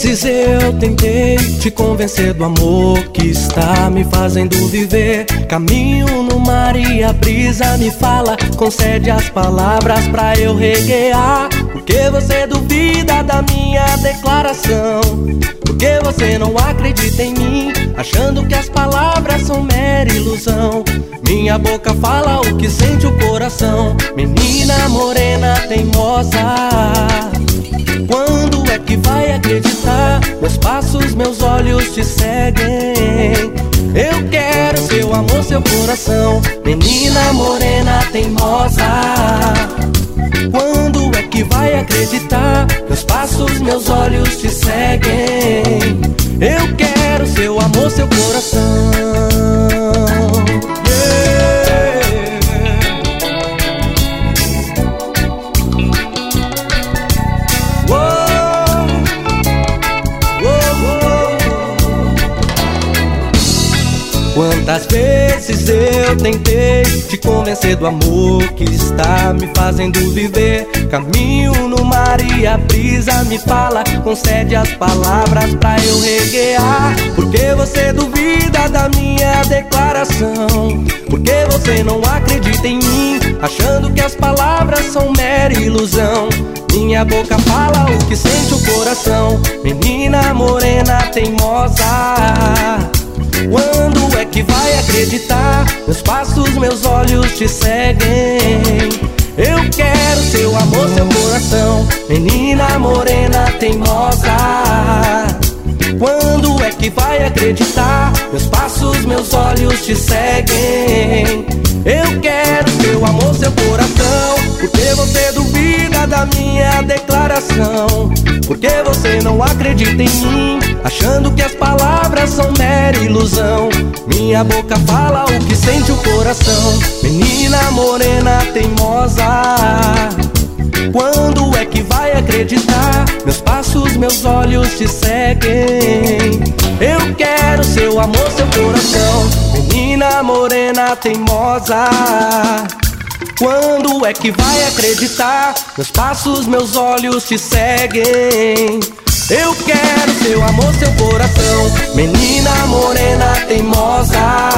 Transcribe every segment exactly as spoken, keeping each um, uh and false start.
vezes eu tentei te convencer do amor que está me fazendo viver. Caminho no mar e a brisa me fala, concede as palavras pra eu reguear. Porque você duvida da minha declaração? Porque você não acredita em mim, achando que as palavras são mera ilusão? Minha boca fala o que sente o coração. Menina morena teimosa, quando é que vai acreditar? Meus passos, meus olhos te seguem. Eu quero seu amor, seu coração. Menina morena teimosa, quando é que vai acreditar? Meus passos, meus olhos te seguem. Eu quero seu amor, seu coração. Quantas vezes eu tentei te convencer do amor que está me fazendo viver. Caminho no mar e a brisa me fala, concede as palavras pra eu reguear. Porque você duvida da minha declaração? Porque você não acredita em mim, achando que as palavras são mera ilusão? Minha boca fala o que sente o coração. Menina morena teimosa, quando é que vai acreditar? Meus passos, meus olhos te seguem. Eu quero seu amor, seu coração. Menina morena teimosa, quando é que vai acreditar? Meus passos, meus olhos te seguem. Eu quero seu amor, seu coração. Porque você duvida da minha declaração? Porque você não acredita em mim, achando que as palavras são mera ilusão? Minha boca fala o que sente o coração. Menina morena teimosa, quando é que vai acreditar? Meus passos, meus olhos te seguem. Eu quero seu amor, seu coração. Menina morena teimosa, quando é que vai acreditar? Meus passos, meus olhos te seguem. Eu quero seu amor, seu coração. Menina morena teimosa,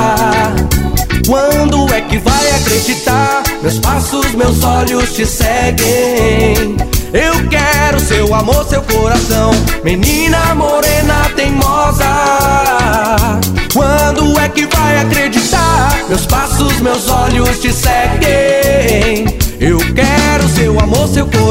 quando é que vai acreditar? Meus passos, meus olhos te seguem. Eu quero seu amor, seu coração. Menina morena teimosa, quando é que vai acreditar? Meus passos, meus olhos te seguem. Eu quero seu amor, seu coração.